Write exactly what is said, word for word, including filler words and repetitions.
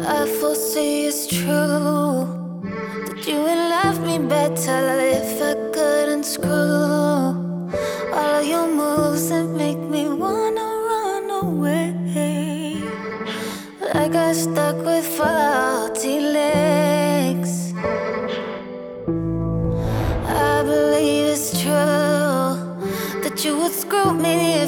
I foresee it's true that you would love me better if I couldn't screw all of your moves that make me wanna run away. Like I stuck with faulty legs. I believe it's true that you would screw me